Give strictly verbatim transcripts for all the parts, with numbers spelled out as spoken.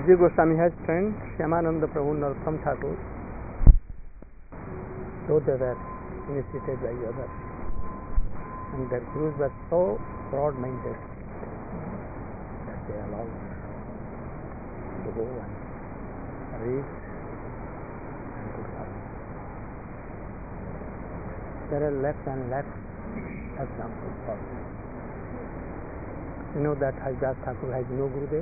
Jiv Goswami has friend Shyamananda Prabhu Narottam Thakur, though they were initiated by others, and their views were so broad-minded that they allowed to go and read and to serve. There are less and less examples for this. You know that Haridas Thakur has no Gurudev.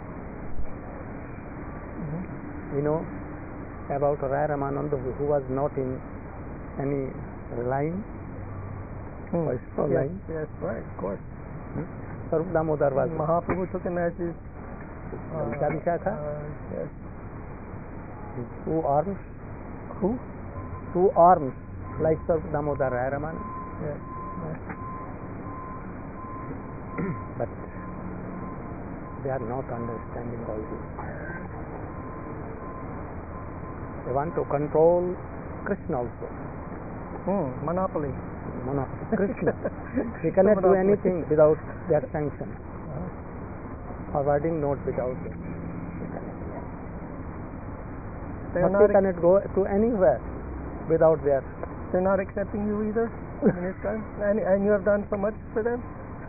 Mm-hmm. You know about Rai Ramananda, who was not in any line, hmm. or small yes, line. Yes, right, of course. Hmm? Sarup Damodar was. Mahaprabhu took him as his uh, uh, yes. Two arms. Who? Two arms, like Sarup Damodar Rai Ramananda. Yes. yes. But they are not understanding all this. They want to control Krishna also. Hmm. Monopoly. Monopoly. Krishna. He cannot do anything without their sanction. Uh-huh. Forwarding note without it. They're But not he cannot go to anywhere without their. They're not accepting you either in this time? And, and you have done so much for them?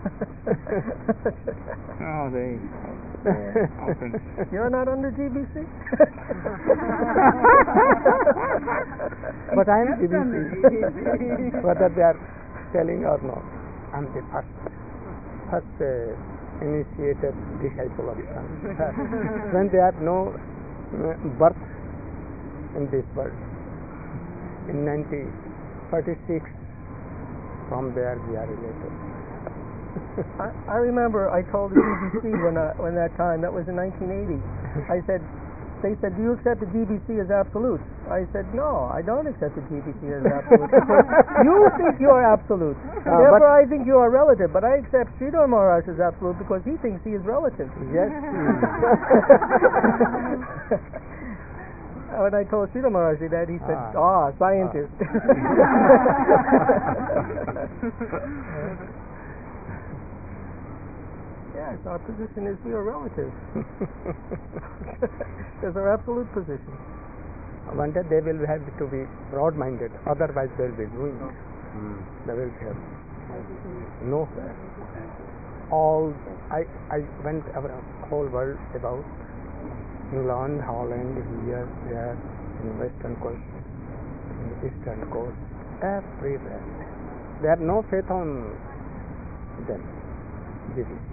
Oh, they. Often. You're not under G B C? But I am G B C. Whether they are telling or not, I'm the first, first uh, initiated disciple of Swami. When they have no uh, birth in this world, in nineteen forty-six, from there we are related. I, I remember I told the G B C when I, when that time, that was in nineteen eighty. I said, they said, do you accept the G B C as absolute? I said, no, I don't accept the G B C as absolute. Because you think you are absolute. Uh, Therefore, I think you are relative. But I accept Sridhar Maharaj as absolute because he thinks he is relative. Yes. When I told Sridhar Maharaj that, he said, ah, ah scientist. Ah. Yes, our position is we are relative. There's our absolute position. One day they will have to be broad-minded, otherwise they will be ruined. Mm. They will have no. All I I went over the whole world about England, Holland, here, there, in Western coast, in the Eastern coast, everywhere. They have no faith on them. G B C.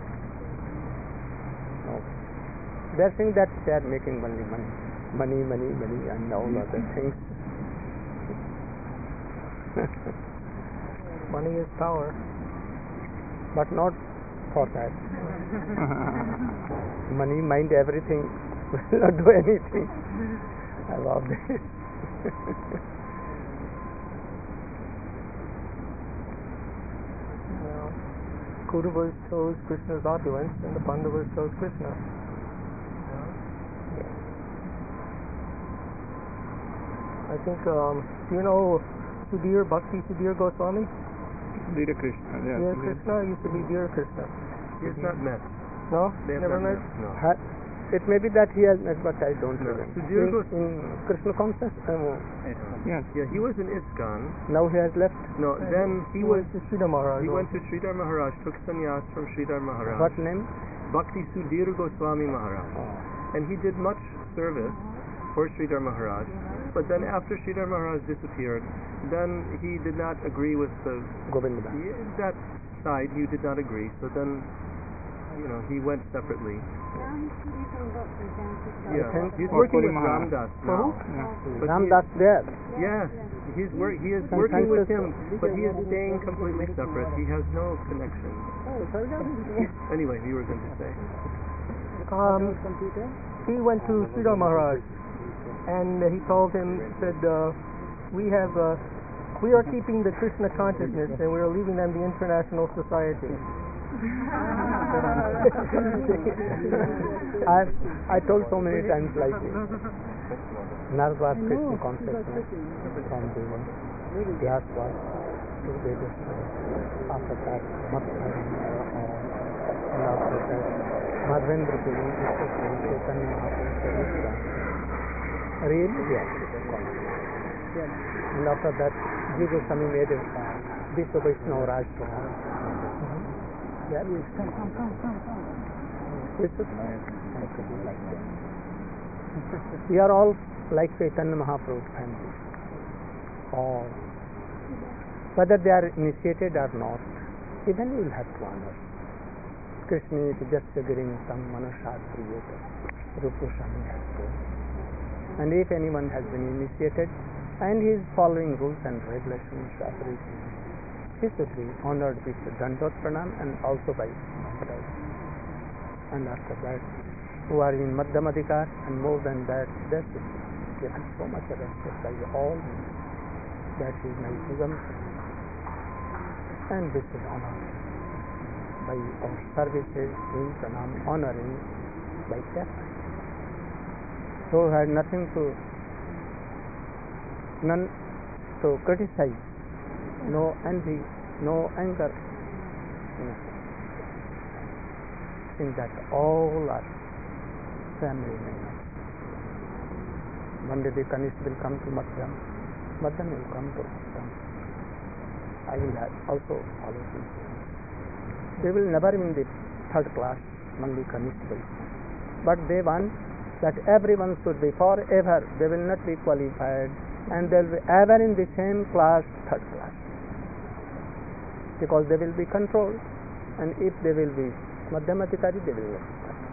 No. They are saying that they are making only money, money, money, money, and all other things. Money is power, but not for that. Money, mind, everything will not do anything. I love this. Well, Kauravas chose Krishna's opulence, and the Pandavas chose Krishna. I think, um, do you know Sudhir, Bhakti Sudhir Goswami? Sudhir Krishna, yeah. Dear Krishna used to be Dear Krishna. He has not met. No? They have Never not met? No. Ha- It may be that he has met, but I don't No. remember. Sudhir In, Gos- in Krishna consciousness, um, Yes. Yeah, he was in ISKCON. now he has left. No, then he was. to Sridhar Maharaj. He went to Sridhar Maharaj, took sannyas from Sridhar Maharaj. What name? Bhakti Sudhir Goswami Maharaj. Oh. And he did much service for Sridhar Maharaj. But then after Sridhar Maharaj disappeared, then he did not agree with the Govinda. yeah, that side. He did not agree. So then, you know, he went separately. Yeah, think he's for working Puri with Maharaj. Ramdas For who? now. But Ramdas there. Yes, he's wor- he is Some working with scientists- him, but he is staying completely separate. He has no connection. Anyway, you were going to say. Um, he went to Sridhar Maharaj, and uh, he told him, said, uh, we have, uh, we are keeping the Krishna consciousness, and we are leaving them the international society. I I told so many times like this. Narvas Krishna consciousness from the Vyas was to Vedaswara. After that, Mathura, and after that, Madhavendra Puri, especially Chaitanya Mahaprabhu, service done. Really they accepted confidence. Yes. And after that, Ji Goswami made a Vishwa Vaishnava Raj Pradhan. Yeah, you come, come, come, come, come. We should try to be like that. We are all like Chaitanya Mahaprabhu family. All. Whether they are initiated or not, even you will have to honor. Krishna is just giving some manashastriyata. Rupa Goswami has told. And if anyone has been initiated and he is following rules and regulations of everything, he should be honored with Dandot Pranam and also by Maharaj. And after that, who are in Madhyamadikar and more than that, that is given so much respect by all. That is my Sugam. And this is honored by our services, doing pranam, honoring by that. So I had nothing to, none to criticize, no envy, no anger. No. In that all are family members. One day the Kanishk will come to Madhyam, Madhyam will come to Madhyam. I will have also follow him. They will never in the third class, only Kanishk will. But they want that everyone should be forever, they will not be qualified, and they will be ever in the same class, third class. Because they will be controlled, and if they will be Madhyamadikari, they will not be controlled.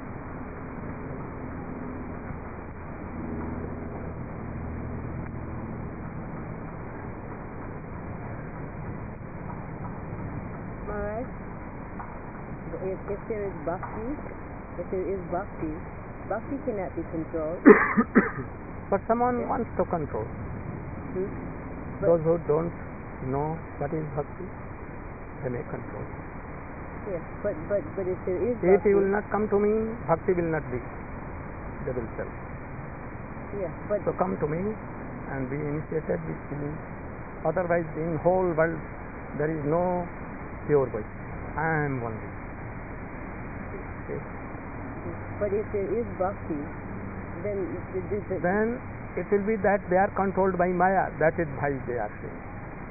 Maharaj, if, if there is bhakti, if there is bhakti, bhakti cannot be controlled. But someone Yeah. wants to control. Hmm? Those who don't know what is bhakti, they may control. Yes, but, but, but if there is If bhakti, he will not come to me, bhakti will not be. They will tell. yeah, but So come to me and be initiated with me. Otherwise, in whole world, there is no pure way. I am only. Okay. but if there is bhakti, then the, the, the, Then it will be that they are controlled by Maya. That is why they are saying.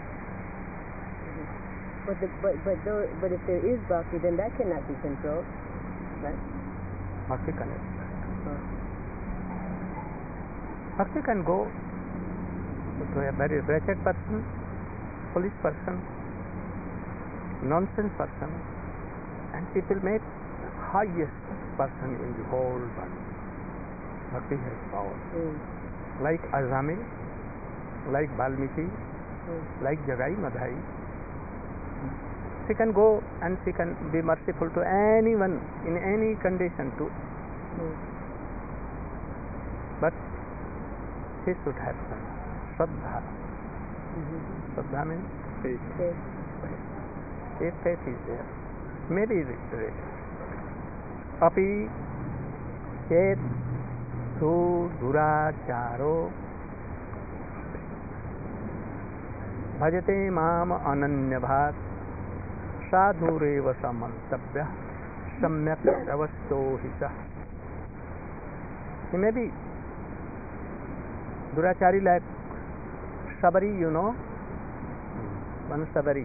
but the, but but though, but if there is bhakti, then that cannot be controlled, right? Bhakti cannot. Uh, Bhakti can go to a very wretched person, foolish person, nonsense person, and it will make highest person in the whole world. Bhakti has power. mm, Like Azami, like Valmiki, mm, like Jagai Madhai. She can go and she can be merciful to anyone in any condition too. mm. But she should have some Shraddha. Mhm. Shraddha means Faith. Yes. if faith is there, maybe it is there. Api chet su duracharo bhajate mam ananyabhat sadhureva samantavya samyak avasto hisa. He may be durachari like Sabari, you know, one Sabari.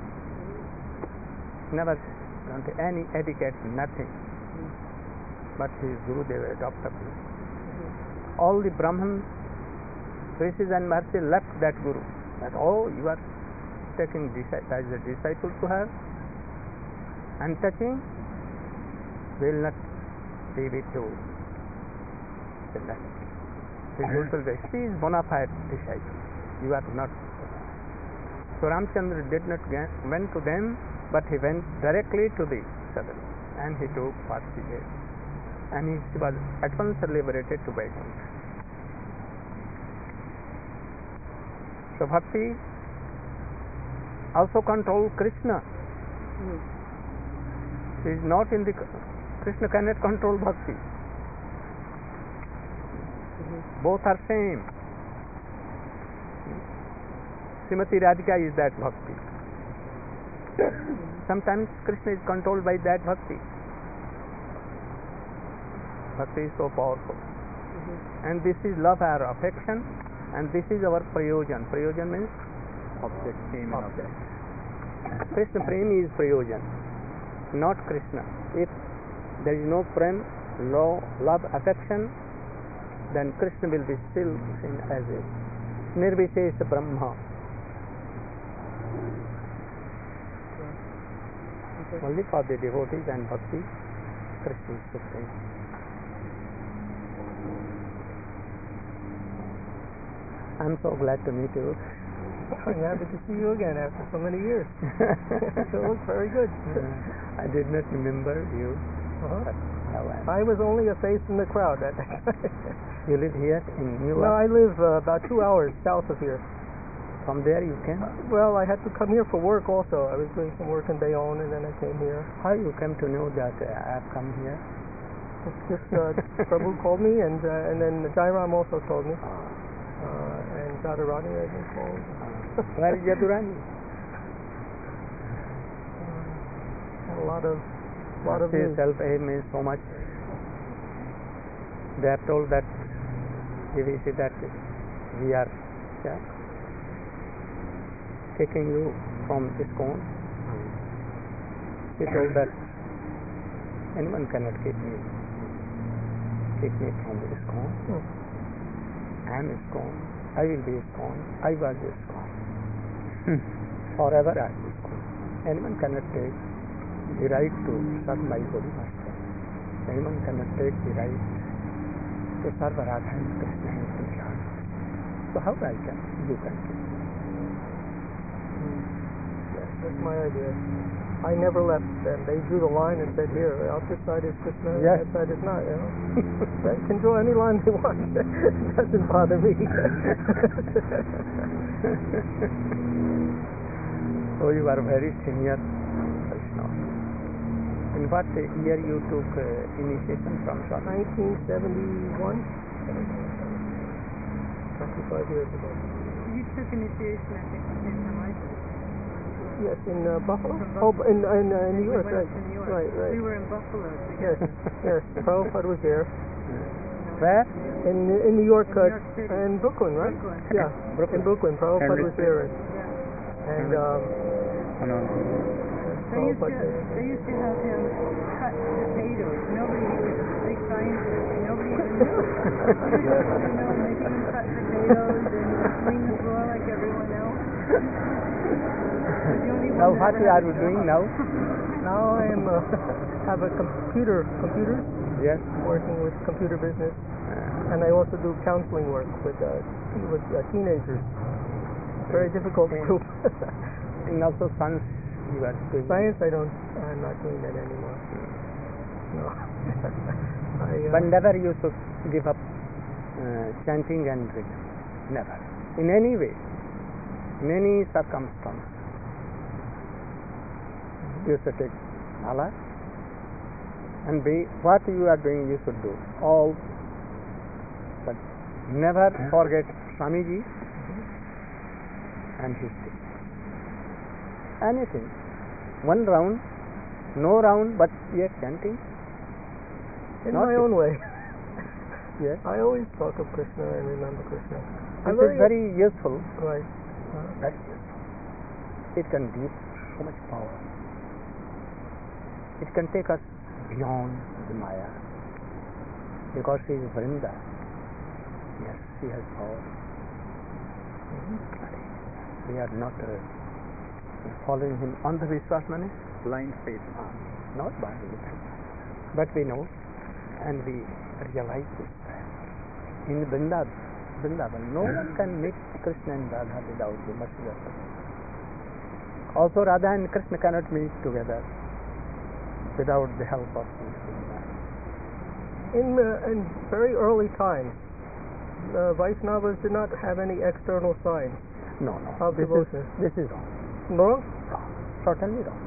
Never granted any etiquette, nothing. But his Gurudeva adopted him. All the Brahmins, rishis and Maharishi left that Guru. That, oh, you are taking disci- as a disciple to her and touching, will not be with you. They left. His usual way. She is bona fide disciple. You are not. So Ramchandra did not get, went to them, but he went directly to the Sadhana and he took what he did. And he was at once liberated to Vaikuntha. So Bhakti also controls Krishna. Mm. He is not in the. Krishna cannot control Bhakti. Mhm. Both are same. Srimati Radhika is that Bhakti. Sometimes Krishna is controlled by that Bhakti. Bhakti is so powerful. And this is love or affection, and this is our prayojan. Prayojan means Object, aim and object. Krishna Prem is prayojan, not Krishna. If there is no prem, lo- love, affection, then Krishna will be still seen as a Nirvishesha Brahma. Only for the devotees and bhakti, Krishna is supreme. I'm so glad to meet you. I'm happy to see you again after so many years. So it looks very good. I did not remember you. Uh-huh. But how I, I was only a face in the crowd at that time. you live here in New No, York. I live uh, about two hours south of here. From there you came. Well, I had to come here for work also. I was doing some work in Bayonne, and then I came here. How you came to know that uh, I have come here? It's just uh, Prabhu called me, and uh, and then Jairam also told me, uh, and Jadurani I think called. Where is Jadurani? A lot of, lot of news. Self-aim is so much. They are told that if we see that we are yeah, taking you from ISKCON, he told that anyone cannot keep me, keep me from ISKCON. Hmm. I am ISKCON. I will be ISKCON. I was ISKCON. Forever I am ISKCON. Anyone cannot take the right to serve my body master. Anyone cannot take the right to serve Radha and Krishna and Krishna. So how I can, you can keep me? Yes, that's my idea. I never left them. They drew the line and said, here, out this side is Krishna, Yes. that side is not, you know. They can draw any line they want. It doesn't bother me. So you are very senior Vaishnava. In what year you took uh, initiation from Swami? nineteen seventy-one, twenty-five years ago. You took initiation, I think, the same time I did. Yes, in uh, Buffalo? From Oh, Buffalo. in, in, uh, New We York, went right. to New York. Right, right. We were in Buffalo Yes, together. yes. Prabhupada was there. Where? In in New York, In uh, New York City. and Brooklyn, right? Brooklyn. Yeah, Brooklyn. in Brooklyn. Prabhupada Henry was there. And, Yeah. and um, Oh, no, no. They used, to, Prabhupada they used to have him cut potatoes. Nobody, he was a big scientist. Nobody even knew. He was supposed to know making him cut potatoes and clean the floor like everyone else. But the only one Now that what ever you had are a doing job. now? Now I am uh, have a computer computers Yes. working with computer business, Uh, and I also do counseling work with uh, with uh, teenagers. Very difficult group. and also science you are doing. Science, I don't. I'm not doing that anymore. No. I, uh, But never you should give up uh, chanting and rhythm. Never. In any way. In any circumstance. You should take Allah and be what you are doing you should do. All. But never forget Swamiji and his teaching. Anything. One round, no round, but yet chanting. in not my it. own way. Yes. I always talk of Krishna and remember Krishna. I'm This is very useful. right. Uh, Very useful. It can give so much power. It can take us beyond the Maya. Because she is Vrinda. Yes, she has power. We are not uh, following him on the Vishwas Mane, Blind faith. not by the but we know and we realize this. In Vrindavan, Vrindavan, no one can meet Krishna and Radha without the mercy of God. Also, Radha and Krishna cannot meet together without the help of Krishna. in uh, in very early times, the Vaishnavas did not have any external signs No, no. of This is, devotion. this is wrong. Wrong? Wrong. Certainly wrong.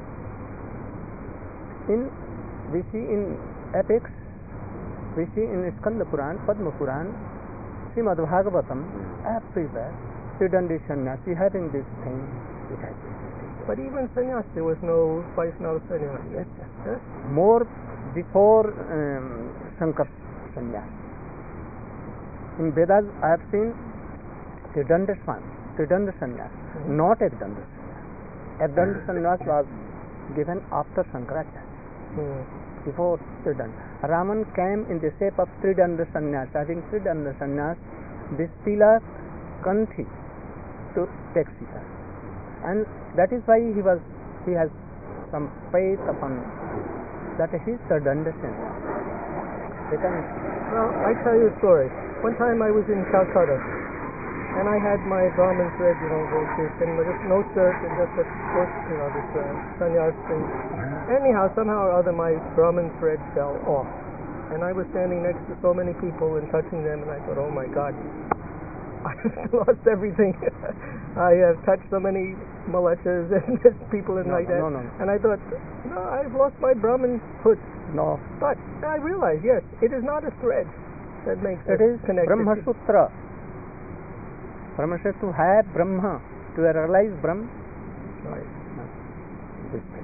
In we see in epics, we see in Skanda Puran, Padma Puran, Srimad Bhagavatam, everywhere, Sridhandi Sannyasi having this thing. It has this thing. But even sannyas, there was no Vaishnava sannyas. Yes, yes. Yes? More before um, Shankar, sannyas. In Vedas, I have seen Tridanda Swan, Tridanda sannyas, Mhm. not Ekdanda sannyas. Ekdanda sannyas was given after Shankaracharya, Hmm. before Tridanda. Raman came in the shape of Tridanda sannyas, having Tridanda sannyas, this Tila Kanthi to take Sita. And that is why he was, he has some faith upon that he is Tridanda sannyas. They can- Well, I tell you a story. One time I was in Calcutta, and I had my Brahmin thread, you know, gold tooth, and with just no shirt and just a short, you know, this uh, sannyas thing. Anyhow, somehow or other, my Brahmin thread fell off, and I was standing next to so many people and touching them, and I thought, oh my God, I have lost everything. I have touched so many malachas and people and No, like no, that, no, no. and I thought, no, I've lost my Brahmin foot. No, But I realized, yes, it is not a thread that makes it us is connected. Brahma to- Sutra. Brahma says to have Brahma, to realize Brahma. Right. This thing.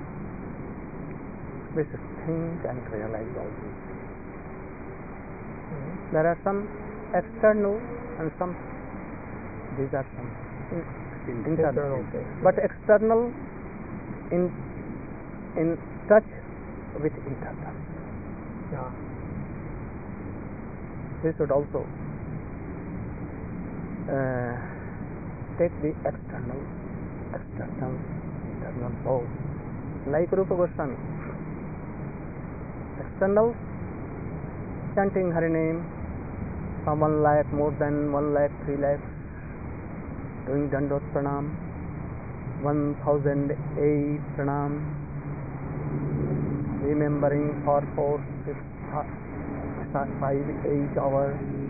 We should think and realize all these things. Mhm. There are some external and some, these are some in, internal. Internal things. But external in in touch with internal. Yeah. We should also uh, take the external, external, internal both. Like Rupa Goswami. External, chanting Hari name from one lakh, more than one lakh, three lakh, doing Dandot Pranam, one thousand eight Pranam, remembering for four, six, five, eight hours,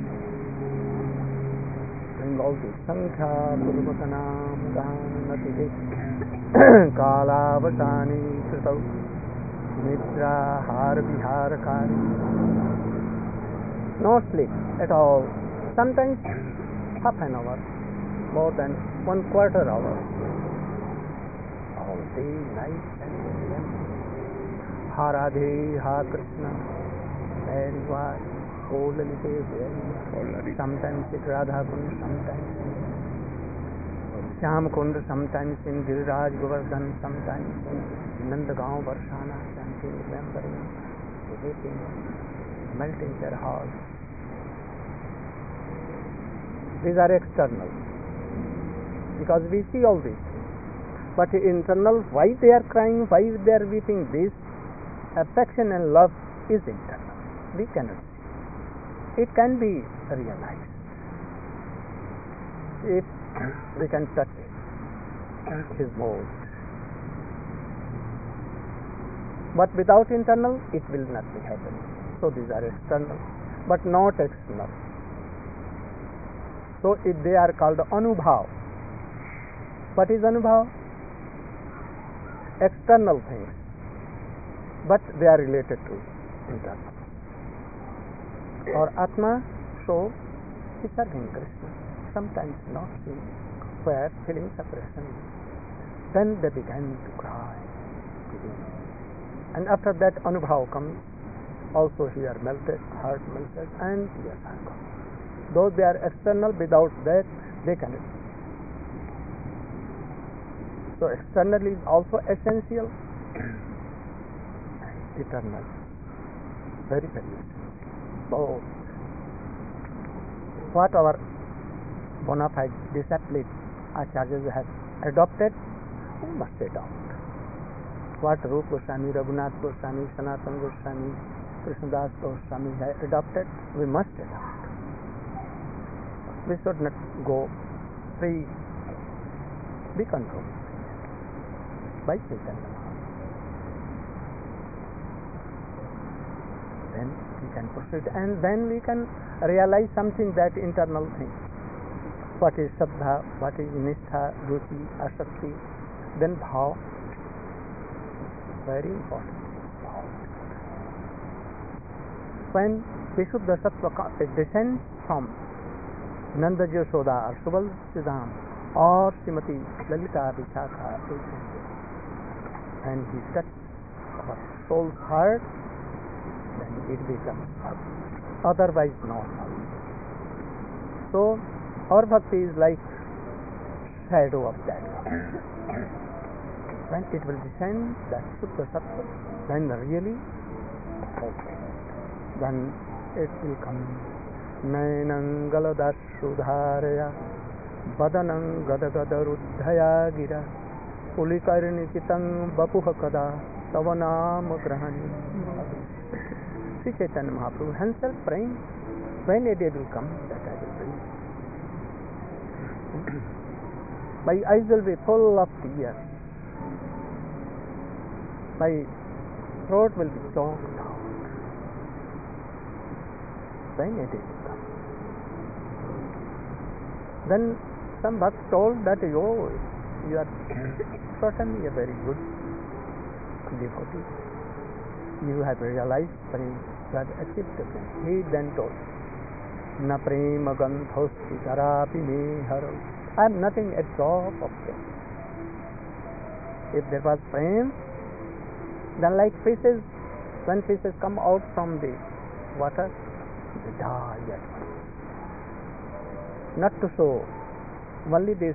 doing all this. Sankhya Purvakanam Ganati Kala Vasani Kritau Nidra Har Viharakari. No sleep at all. Sometimes half an hour, more than one quarter hour. All day, night, and remember. Ha Radhe, Ha Krishna, very wise, O Lalite, very. Sometimes it Radha Kund, sometimes Shyam Kund, sometimes in Giriraj Govardhan, sometimes in Nandagaon, Varshana, chanting, remembering, weeping, melting their hearts. These are external, because we see all these things. But internal, why they are crying, why they are weeping, this affection and love is internal. We cannot see. It can be realized if we can touch his mold. But without internal, it will not be happening. So these are external, but not external. So if they are called anubhav. What is anubhav? External things, but they are related to internal. Or Atma, so is serving Krishna, sometimes not seeing, where feeling separation. Then they began to cry. And after that anubhav comes, also here melted, heart melted, and tears are gone. Though they are external, without that they cannot. So external is also essential and eternal. Very, very essential. So what our bona fide disciples, acharyas have adopted, we must adopt. What Rupa Goswami, Raghunath Goswami, Sanatana Goswami, Krishnadas Goswami have adopted, we must adopt. We should not go free, be controlled by Chaitanya. Then we can proceed, and then we can realize something, that internal thing. What is Shraddha, what is Nishtha, Ruchi, Asakti, then Bhav. Very important. Bhav. When Vishuddha Sattva descends from Nanda Yashoda or Subal Siddham or Srimati Lalita Vichakha, and he touches our soul's heart, then it becomes perfect. otherwise not. So our bhakti is like shadow of that. When it will descend, that Shuddha Sattva, then really, then it will come. Nainam galadashudharaya badanam gadagadaruddhaya gira ulikarnikitam bapuha kada tavanam grahani. Sri Chaitanya Mahaprabhu himself praying, when a day will come that I will bring. My eyes will be full of tears. My throat will be choked out. When a day will come. Then some bhakt told that, oh, you are certainly a very good devotee. You have realized prema, you have achieved the prema. He then told, na prema gandhosti tarapi me haro. I am nothing, a drop of prema. If there was prema, then like fishes, when fishes come out from the water, they die at once. Not to show, only this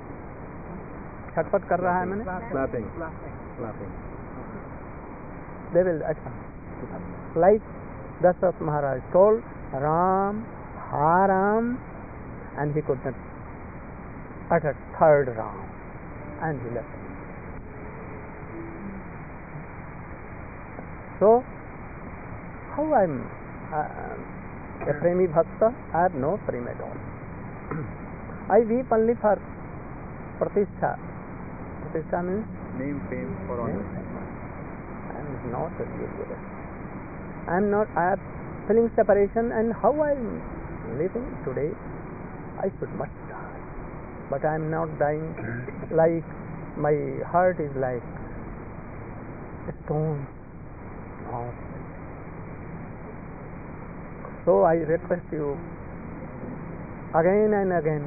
छटपट कर रहा है मैंने, Slapping. Slapping. they will at once. Like Dasarat Maharaj told Ram, Ha Ram, and he could not utter third Ram, and he left. So, how I am uh, a premi bhakta? I have no prema at all. I weep only for pratishtha. Pratishtha means Name, fame, or honor. I am not a real Buddha. I am not. I am feeling separation, and how I am living today, I should must die. But I am not dying. Like my heart is like a stone. Not. So I request you again and again,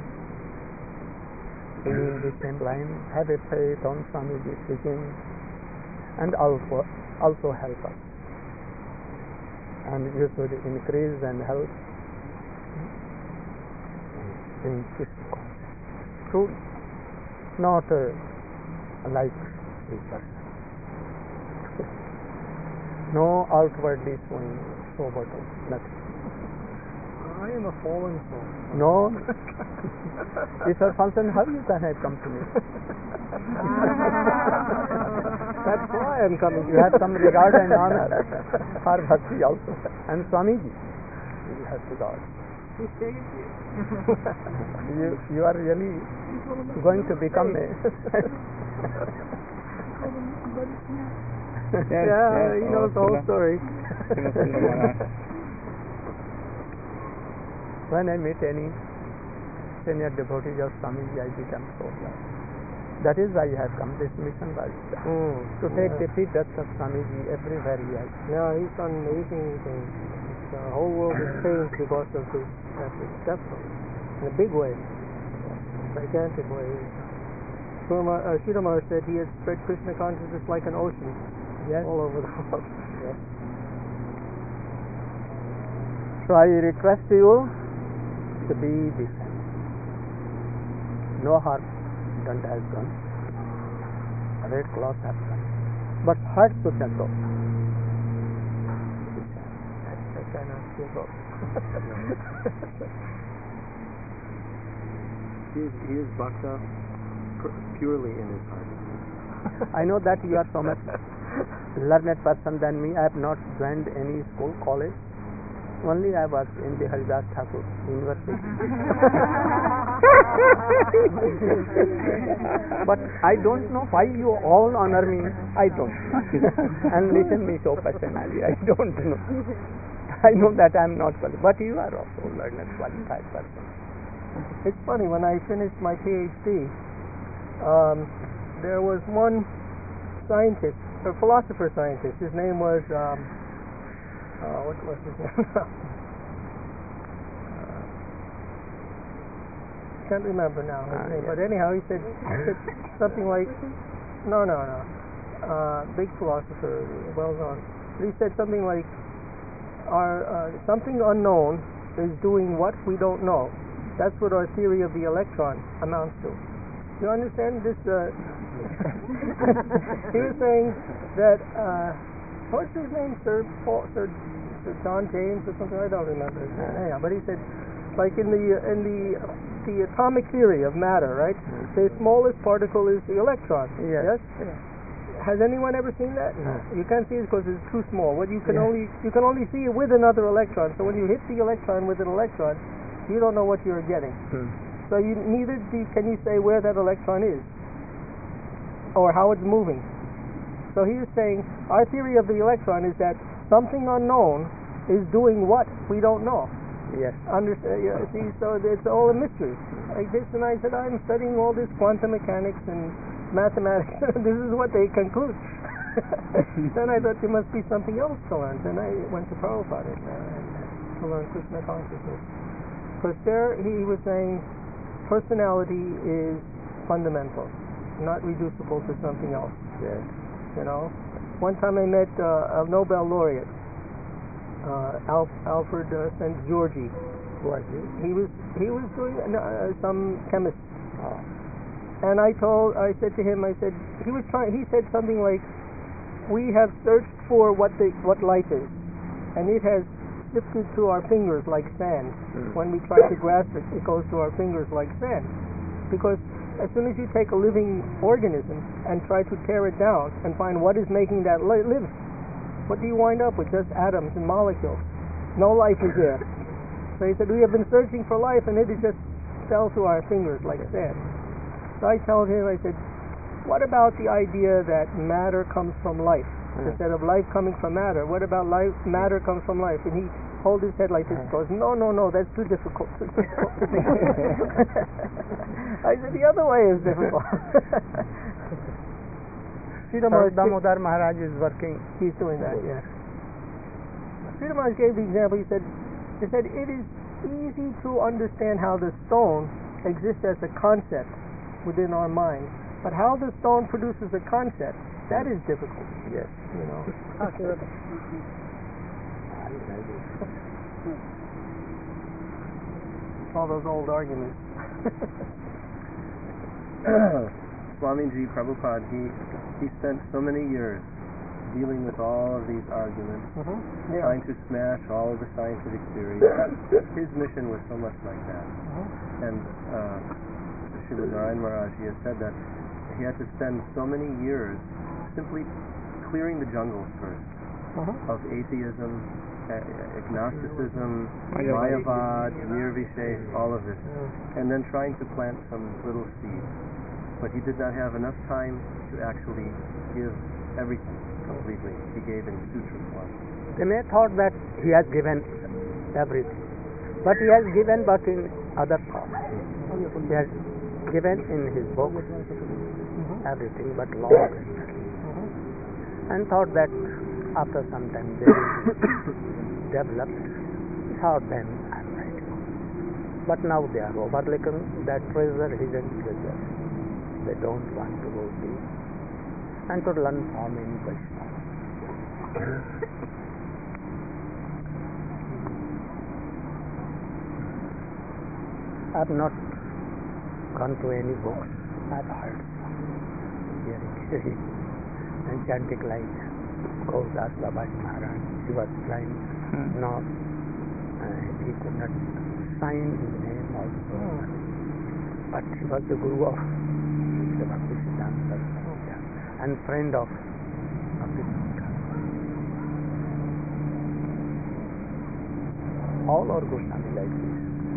in the same line, have a faith on Swamiji's teaching, and also also help us. And you should increase and help in Krishna consciousness. Truly, not uh, like this person. No outwardly showing sober, nothing. I am a fallen soul. No. This was function, how you can have come to me? That's why I'm coming. You have some regard and honor for bhakti also. And Swamiji, you have regard. He saved you. You, you are really going to become a... Yes, Yeah, yes, he knows the whole Srila- story. Srila Sundar Maharaj. When I meet any senior devotee of Swamiji, I become so glad. That is why I have come. This mission was Mm. to take yeah. the feet dust of Swamiji everywhere he has. Yeah, he's done amazing things. The whole world has changed because of his efforts, definitely. In a big way. Gigantic way. Srila uh, Sridhar Maharaj said he has spread Krishna consciousness like an ocean Yes. all over the world. Yes. So I request you to be decent. No harm done has done. Red cloth has done. But heart should not go. I cannot give up. He is, he is bhakta pr- purely in his heart. I know that you are so much learned person than me. I have not joined any school, college. Only I was in the Haridas Thakur University. But I don't know why you all honor me. I don't know. And listen me so personally. I don't know. I know that I am not qualified. But you are also learned, qualified person. It's funny, when I finished my PhD, um, there was one scientist, a philosopher scientist. His name was, um, uh, what was his name? uh, can't remember now his Ah, name. yes. But anyhow, he said, said something like, no, no, no, uh, big philosopher, well known. But he said something like, our uh, something unknown is doing what we don't know. That's what our theory of the electron amounts to. You understand this? Uh, he was saying that uh, what's his name, Sir Paul, Sir, Sir John James or something. I don't remember his name. Yeah, but he said, like in the in the the atomic theory of matter, right? The smallest particle is the electron. Yes. Yes. Yeah. Has anyone ever seen that? No. You can't see it because it's too small. What you can Yeah. only you can only see it with another electron. So when you hit the electron with an electron, you don't know what you're getting. Hmm. So you neither do, can you say where that electron is or how it's moving. So he was saying our theory of the electron is that something unknown is doing what we don't know. Yes. Understand? Yeah, see, so it's all a mystery. Like this, and I said I'm studying all this quantum mechanics and mathematics. This is what they conclude. Then I thought there must be something else to learn. Then I went to Prabhupada uh, to learn Krishna consciousness. Because there he was saying personality is fundamental, not reducible to something else. Yes. You know, one time I met uh, a Nobel laureate, uh, Alf, Alfred uh, Saint Georgi. Was he? He was he was doing uh, some chemist. Oh. And I told, I said to him, I said, he was trying, he said something like, we have searched for what the what life is, and it has sifted through our fingers like sand. Mm. When we try to grasp it, it goes through our fingers like sand. Because as soon as you take a living organism and try to tear it down and find what is making that li- live, what do you wind up with? Just atoms and molecules. No life is there. So he said, we have been searching for life, and it just fell through our fingers like sand. So I told him, I said, what about the idea that matter comes from life? Mm. Instead of life coming from matter, what about life, matter comes from life? And he holds his head like this and goes, no, no, no, that's too difficult. Too difficult. I said, the other way is difficult. Sridhar Sir Maharaj- Damodar Maharaj is working. He's doing that, yeah. Sridhar Maharaj gave the example, he said, he said, it is easy to understand how the stone exists as a concept within our mind, but how the stone produces a concept, that is difficult. Yes. You know. All those old arguments. Swamiji Prabhupada, he, he spent so many years dealing with all of these arguments, Mm-hmm. Yeah. trying to smash all of the scientific theories. His mission was so much like that. Mm-hmm. And uh, Srila Narayan Maharaj, he has said that he had to spend so many years simply clearing the jungles first Mm-hmm. of atheism, uh, agnosticism, Mayavad. Mayavad, Nirvishesh, all of this, Yeah. and then trying to plant some little seeds. But he did not have enough time to actually give everything completely. He gave in sutra form. They may thought that he has given everything, but he has given but in other form. He has given in his books everything but law of attraction, and thought that after some time they will be developed. Thought then I'm writing. But now they are overlooking that treasure, hidden treasure. They don't want to go deep and to learn from in Vaishnava. I've not gone to any books. I've heard some hearing, hearing and chanting like Gaudas Babaji Maharaj. He was blind, Hmm. no, uh, he could not sign his name also, but he was the guru of the Bhakti Siddhanta Saraswati and friend of Bhakti Siddhanta. All are Goswami like this.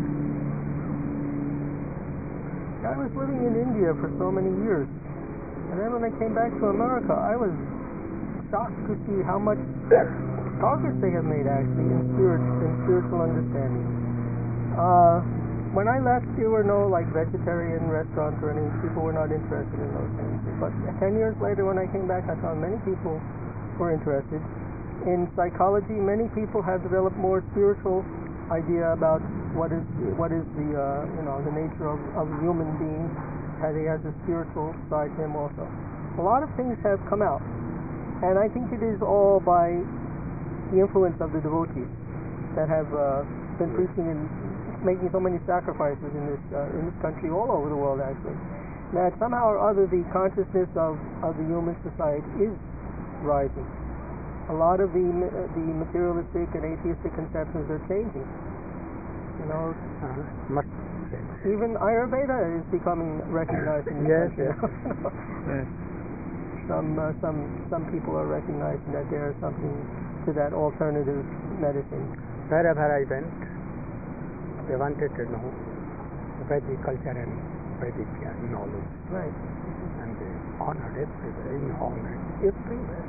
I was living in India for so many years, and then when I came back to America, I was shocked to see how much progress they have made actually in spirit in spiritual understanding. Uh, when I left, there were no like vegetarian restaurants or anything. People were not interested in those things. But ten years later, when I came back, I found many people were interested in psychology. Many people have developed more spiritual idea about what is what is the uh, you know the nature of, of a human being. How he has a spiritual side to him also. A lot of things have come out, and I think it is all by the influence of the devotees that have uh, been preaching and making so many sacrifices in this uh, in this country, all over the world actually, that somehow or other the consciousness of, of the human society is rising. A lot of the uh, the materialistic and atheistic conceptions are changing. You know, Uh, must change. even Ayurveda is becoming recognized in this Yes, country. yes. Yes. some uh, some some people are recognizing that there is something to that alternative medicine. Wherever I went, they wanted to know Vedic culture and Vedic uh, knowledge, Right. and they honored everywhere, in honored everywhere.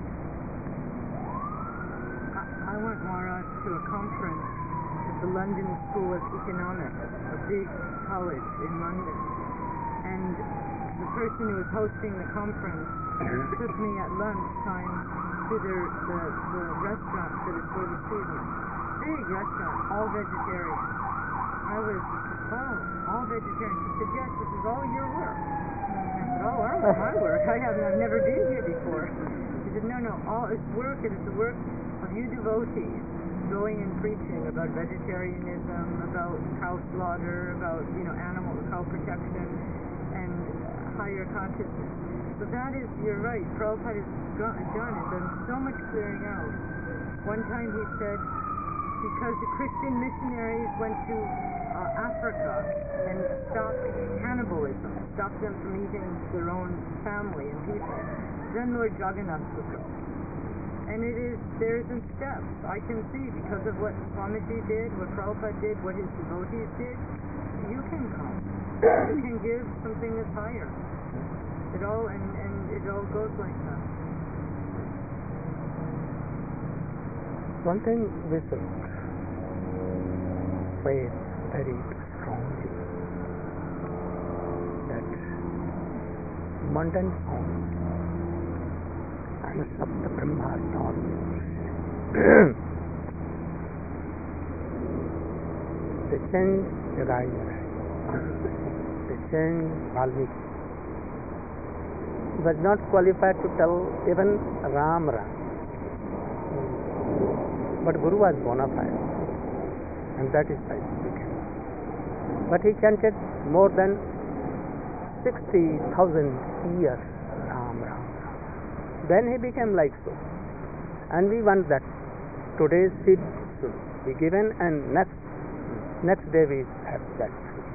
I, I went, Maharaj, to a conference at the London School of Economics, a big college in London. And the person who was hosting the conference took me at lunchtime to their, the, the restaurant that is for the students. Big restaurant, all vegetarian. I was, oh, all vegetarian. She said, yes, this is all your work. I said, oh, all my work? I haven't, I've never been here before. She said, no, no, all it's work, and it's the work of you devotees going and preaching about vegetarianism, about cow slaughter, about, you know, animal, cow protection, and higher consciousness. So that is, you're right, Prabhupada has done and done so much clearing out. One time he said, because the Christian missionaries went to uh, Africa and stopped cannibalism, stopped them from eating their own family and people, then Lord Jagannath would go. And it is, there's in steps. I can see, because of what Swamiji did, what Prabhupada did, what his devotees did, you can come. You can give something that's higher. It all, and, and it all goes like that. One thing we should say very strongly, that mundane sound and Sapta Brahma are not they change Jagai Jagai, they change Valmiki. He was not qualified to tell even Ram Ram. But Guru was bona fide, and that is why he became. But he chanted more than sixty thousand years Ram, Ram, Ram. Then he became like so. And we want that today's seed should be given, and next next day we have that fruit.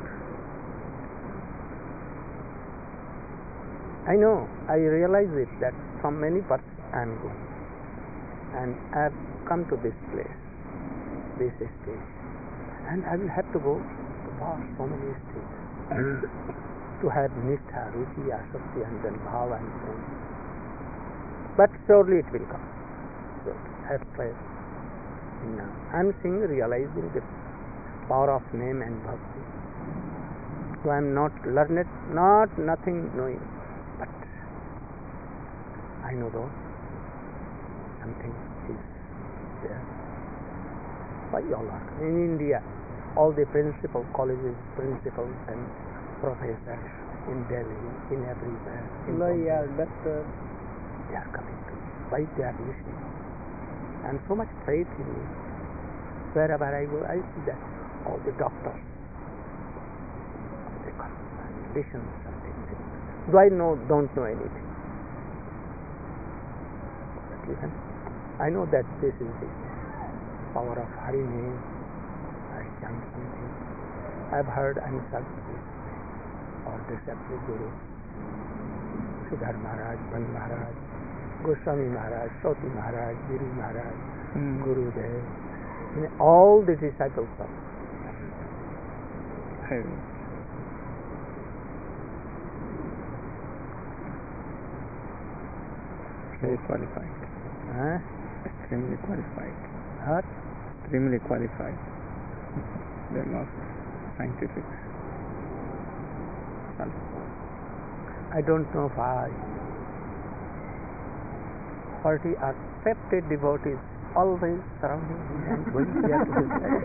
I know, I realize it, that from many parts I am going. And I have come to this place, this stage, and I will have to go to pass so many stages to have Nishtha, Ruchi, Asakti, and then Bhava and so on. But surely it will come. So have faith in now. I am seeing, realizing the power of name and bhakti. So I am not learned, not nothing knowing, but I know though something is there. Why all are in India? All the principal colleges, principals, and professors in Delhi, in everywhere, in No, Bombay, yeah, that's uh, they are coming to me. Why they are listening? And so much faith in me. Wherever I go, I see that all the doctors, they come and listen to something. Do I know? Don't know anything. But listen, I know that this is the power of Hari name. I chant something. I've heard Anisad or Desapri Guru, Siddhar Maharaj, Ban Maharaj, Goswami Maharaj, Shoti Maharaj, Giri Maharaj, Mm. Guru Dev, you know, all the disciples of Hari. Very qualified. huh? Extremely qualified. Huh? Extremely qualified. They're not scientific. I don't know why. Forty or fifty devotees always surrounding me and going here to this side.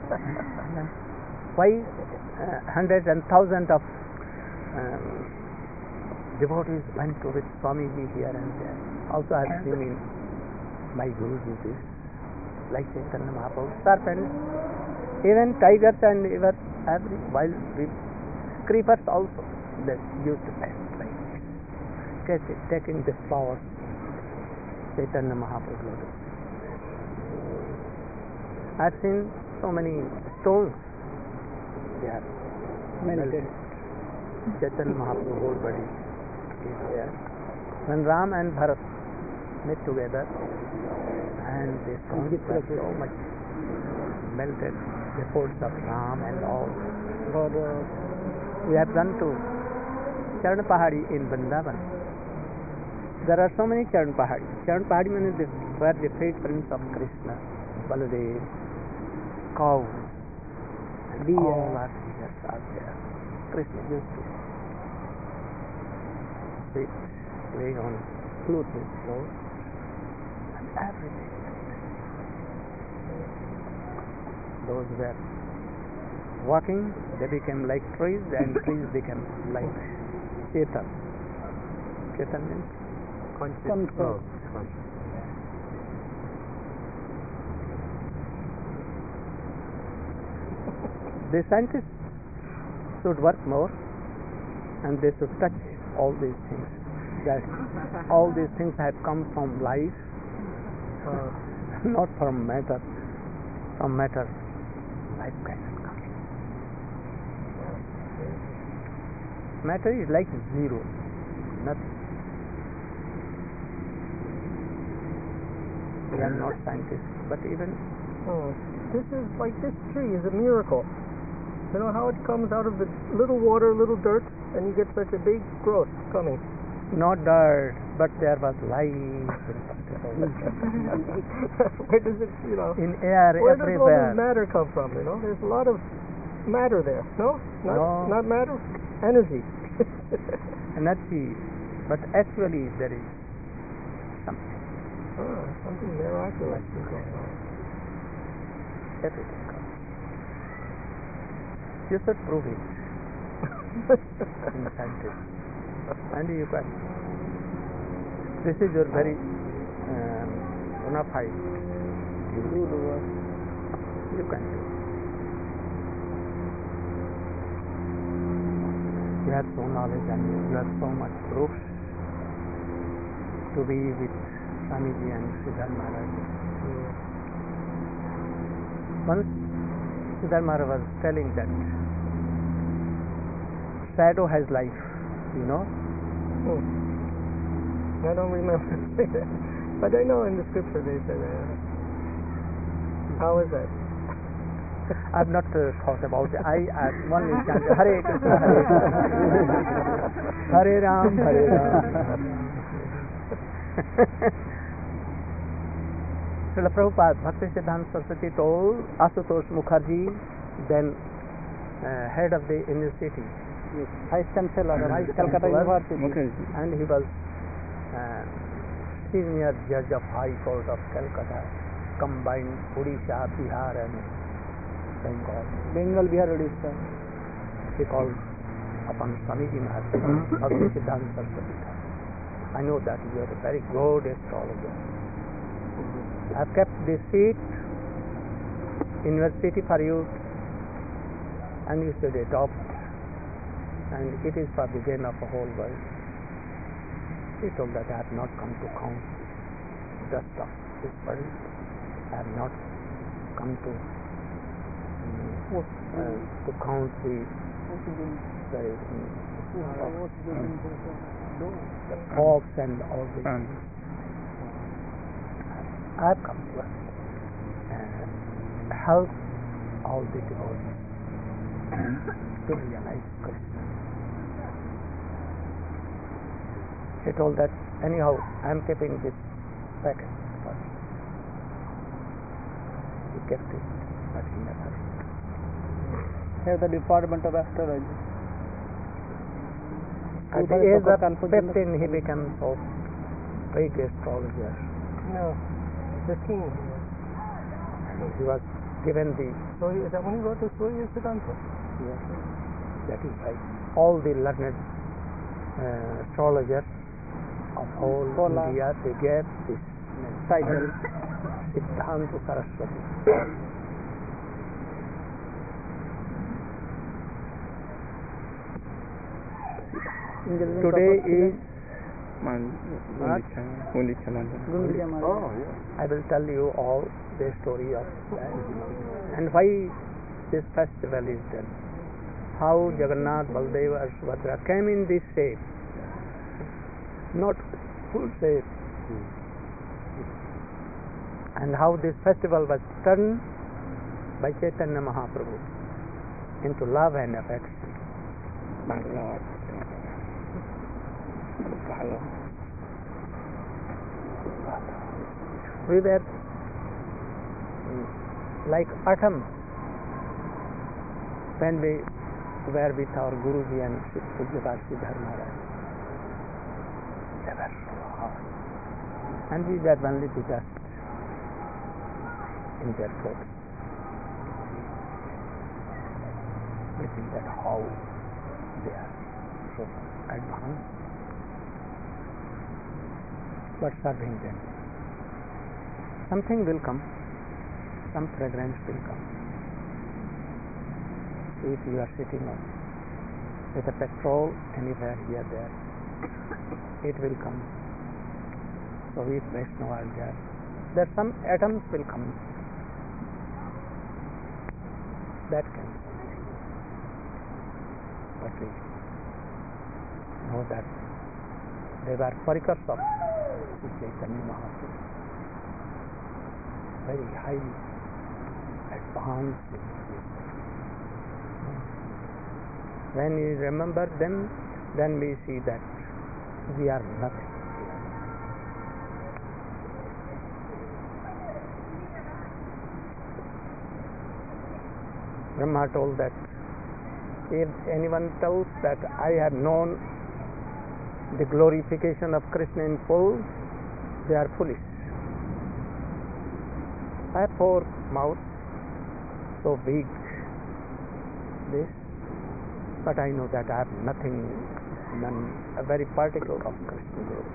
Why uh, hundreds and thousands of um, devotees went to with Swamiji here and there. Also I have seen in my Guruji this. like Chaitanya Mahaprabhu, serpents, even tigers and even every wild creepers also, they used to act like this, Catch- taking this power, Chaitanya Mahaprabhu lotus. I've seen so many stones, they are melted. Chaitanya Mahaprabhu whole body is there. When Ram and Bharat met together, and they stones were so much melted, the folds of Ram and all. For, uh, we have gone to Charan Pahadi in Vrindavan. There are so many Charan Pahadi. Charan Pahadi means the, where the footprints of Krishna, Baladev, cow, and all are there, are there. Krishna used to sit, play on flute with flute, and everything. Those were walking, they became like trees, and trees became like Chetan. Chetan means Conscious. Oh, the scientists should work more, and they should touch all these things. That all these things have come from life, uh, not from matter. From matter, life cannot come. Matter is like zero, nothing. We are not scientists, but even Oh, this is like this tree is a miracle. You know how it comes out of the little water, little dirt, and you get such a big growth coming. not dirt, but there was life in Where does it, you know? in air Where does all everywhere. this matter come from? You know, there's a lot of matter there. No, not No. not matter, energy. Energy, but actually there is something. Oh, something miraculous is going on. Everything comes. You should prove it in scientists, and you can. This is your very um, bona fide duty. You can do. You have so knowledge and you have so much proof to be with Swamiji and Siddhar Maharaj. Once Siddhar Maharaj was telling that shadow has life, you know. Hmm. I don't remember, but I know in the scripture they say that. How is that? I've not uh, thought about it. I uh, only chanted Hare Krishna, Hare Krishna, Hare Ram, Hare Ram. Srila Prabhupada, Bhakti Siddhanta Saraswati told Ashutosh Mukherjee, then uh, head of the university, Vice Chancellor of Calcutta University, and he was uh, senior judge of High Court of Calcutta, combined Odisha, Bihar, and Bengal. Bengal, Bihar, Odisha. He called upon Swamiji Maharaj, Bhakti Siddhanta Saraswati. I know that you are a very good astrologer. I have kept this seat, university for you, and you should adopt, and it is for the gain of the whole world. He told that I have not come to count dust of this world. I have not come to um, uh, to count the the, the fogs and all this. I have come to uh, help all the devotees to realize Krishna. He told that anyhow I am keeping this packet for you. He kept it, but he never read. Here the Department of Astrology. At the age of fifteen he became so big astrologer. No, the king. He was given the So is that when he wrote the Surya Siddhanta? yes, that is right. All the learned uh, astrologers of whole Kola. India, they gave this title Siddhanta Saraswati. Today is Man, What? Gundicha Mandana. Oh, yeah. I will tell you all the story of that and why this festival is done. How Jagannath, Baldeva, and Subhadra came in this shape, not full shape, and how this festival was turned by Chaitanya Mahaprabhu into love and affection. My Lord. Follow. We were like autumn when we were with our Guruji and Pujya Sridhar Maharaj. They were so hot. And we were only to just in their foot. We think that how they are so advanced. But serving them. Something will come, some fragrance will come. If you are sitting on with a petrol anywhere here, there, it will come. So if Vaishnava are there, there some atoms will come. That can. But we know that they were parikars of Chaitanya Mahaprabhu. Very highly advanced in this. When we remember them, then we see that we are nothing. Brahma told that if anyone tells that I have known the glorification of Krishna in full, they are foolish. I have four mouths, so big, this, but I know that I have nothing, none, a very particle of Krishna glory.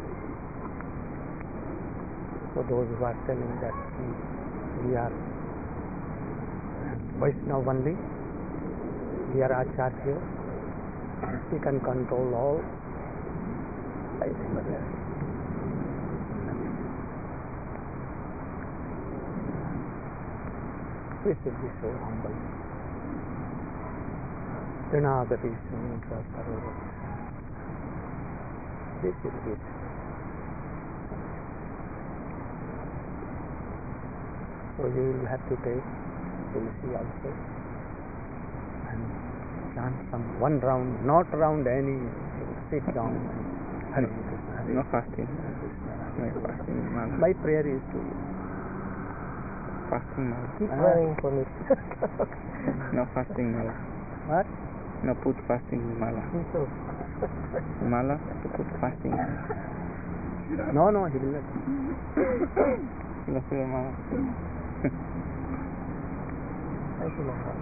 So those who are telling that we, we are Vaishnava only, we are Acharya, we can control all, I remember that. We should be so humble. Trinagati Sundra Sarova. This is it. So you will have to take Tulsi also and chant some one round, not round any, sit down and Hare Krishna. Hare No fasting. No fasting. Mala. My prayer is to you. Fasting Mala. Keep Ah. praying for me. No fasting Mala. What? No put fasting Mala. Me too. Mala to put fasting. No, no, he will not. No put Mala. Thank you, Maharaj.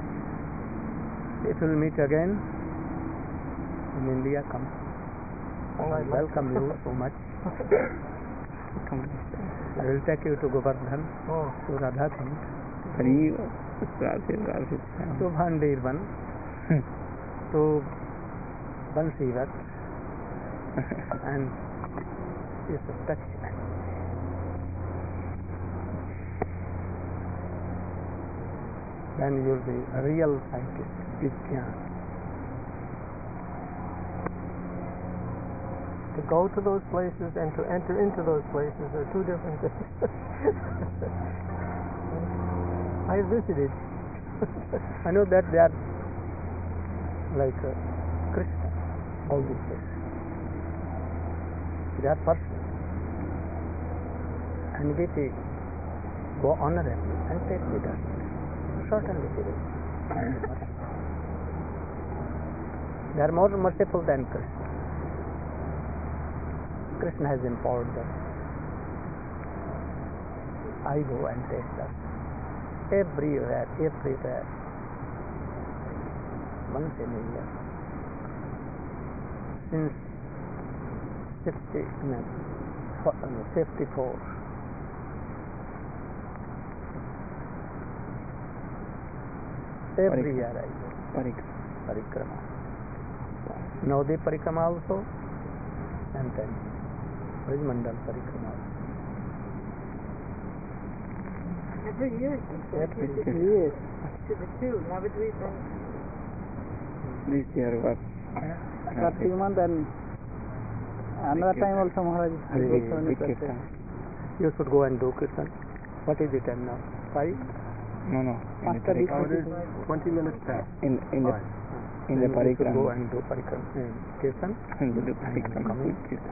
If we will meet again in India, come. All right, Welcome you so much. Come. I will take you to Govardhan, Oh, to Radha Kund, Hari Radhe Radhe. to Bhandirvan, to Bansivat, and you should touch them. Then you will be a real scientist, Vijnan. to go to those places and to enter into those places are two different things. I visited. I know that they are like uh, Krishna, all these places. They are persons. And if we go honorably and take with us, certainly they will. They are more merciful than Krishna. Krishna has empowered them. I go and take them. Everywhere, everywhere. Once in a year. Since fifty, no, fifty-four. Every year I go. Parik. Parikrama. Navadip Parikrama also, and then Brij Mandal Parikrama. Every year. Every Yes. To the two, Navadvip and This year was Kartik month and another time also Maharaj. very goes big, on big the kirtan. You should go and do kirtan. What is the time now? Five? No, no. In the After this Parik- Now it is twenty minutes past. in in the Fine. in the Then you should go Parikrama. and do Parikrama. uh, Kirtan. In the Parikrama. Coming. kirtan.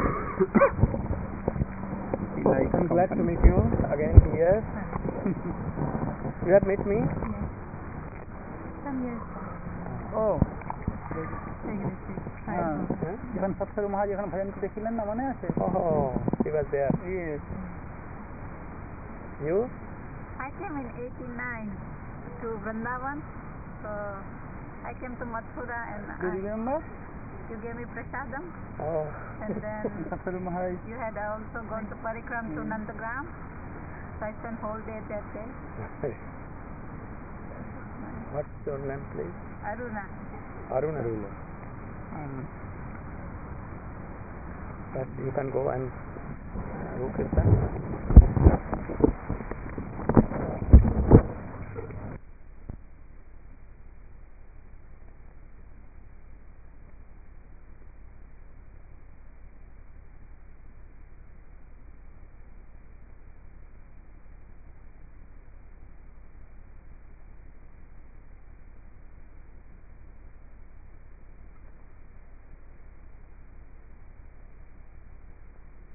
Like, I'm glad to meet you again here. You have met me? some years back. Oh, Secretary. হ্যাঁ Huh? যখন সৎসর মহারাজ যখন ভজন করেছিলেন না মনে আছে? Oh, he was there. Yes. You? I came in eighty-nine to Vrindavan. So I came to Mathura and Do you I, remember? you gave me prasadam. Oh. And then সৎসর Maharaj you had also gone to Parikram to Nandagram. So I spent whole day that day. What's your name, please? Aruna. Aruna. Aruna. Um, But you can go and uh, do kirtan.